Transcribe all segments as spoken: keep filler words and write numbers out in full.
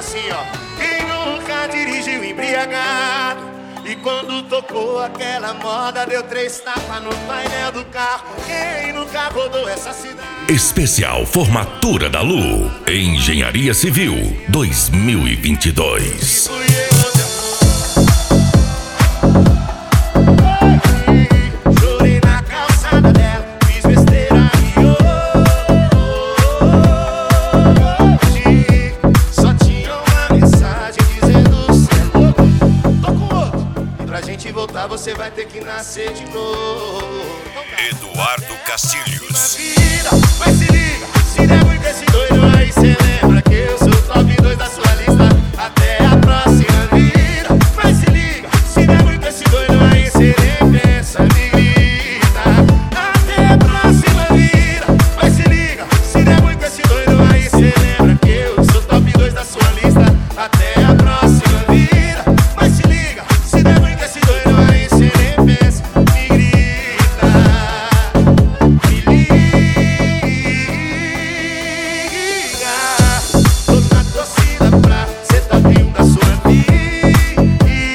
assim, ó. Quem nunca dirigiu embriagado? E quando tocou aquela moda, deu três tapas no painel do carro. Quem nunca rodou essa cidade? Especial Formatura da Lu, Engenharia Civil dois mil e vinte e dois. Chorei na calçada dela, fiz besteira e hoje só tinha uma mensagem dizendo: cê é louco, tô com outro. E pra gente voltar você vai ter que nascer de novo. Eduardo Castilhos. Mas se liga, se der muito esse doido aí, cê lembra que eu sou top dois da sua lista. Até a próxima vida. Mas se liga, se der muito esse doido aí, cê nem pensa, me grita. Até a próxima vida. Mas se liga, se der muito esse doido aí, cê lembra que eu sou top dois da sua lista. Até a próxima vida. Mas se liga, se der muito esse doido aí, cê nem pensa, me grita. Me liga. Tô na torcida pra cê top um da sua vida.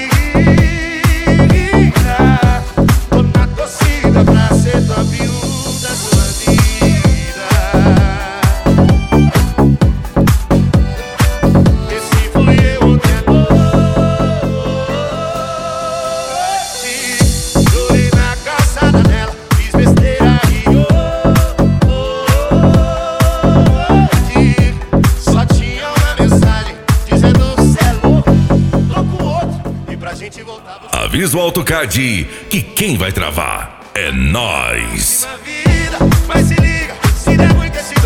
Tô na torcida pra cê top um da sua vida. Esse fui eu ontem à noite. Chorei na calçada dela, fiz besteira e hoje só tinha uma mensagem dizendo: cê é louco, tô com outro. E pra gente voltar você Avisa o AutoCAD que quem vai travar é nós. na vida. Mas se liga, se der muito esse